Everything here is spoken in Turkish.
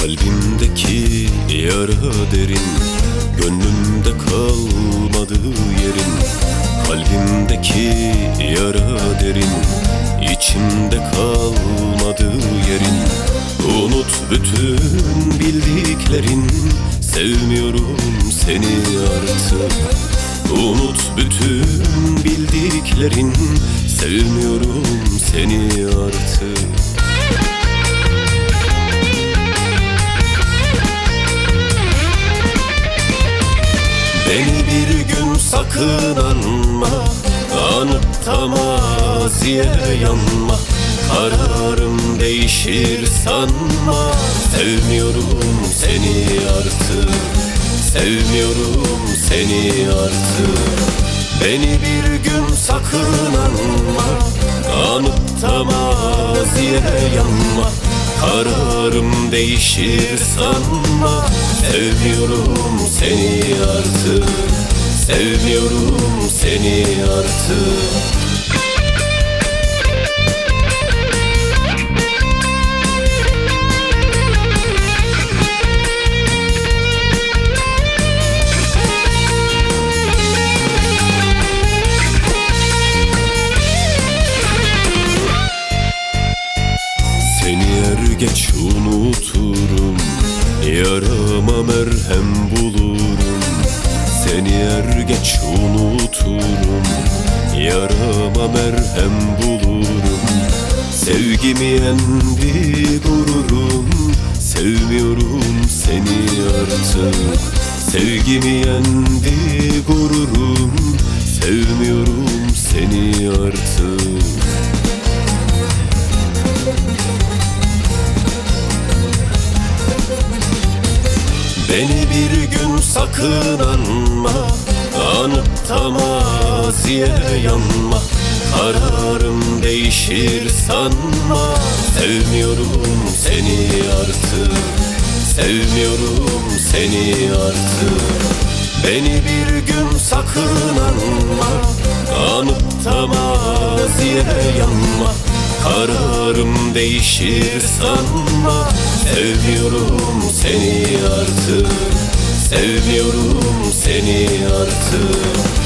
Kalbimdeki yara derin, gönlümde kalmadı yerin. Kalbimdeki yara derin, içimde kalmadı yerin. Unut bütün bildiklerin, sevmiyorum seni artık. Unut bütün bildiklerin, sevmiyorum seni artık. Beni bir gün sakın anma, anıp da maziye yanma. Kararım değişir sanma, sevmiyorum seni artık. Sevmiyorum seni artık. Beni bir gün sakın anma, anıp da maziye yanma. Kararım değişir sanma, sevmiyorum seni artık. Sevmiyorum seni artık. Geç unuturum, yarama merhem bulurum. Seni er geç unuturum, yarama merhem bulurum. Sevgimi yendi gururum, sevmiyorum seni artık. Sevgimi yendi gururum, sevmiyorum seni artık. Beni bir gün sakın anma, anıp da maziye yanma. Kararım değişir sanma, sevmiyorum seni artık. Sevmiyorum seni artık. Beni bir gün sakın anma, anıp da maziye yanma. Kararım değişir sanma, sevmiyorum seni artık. Sevmiyorum seni artık.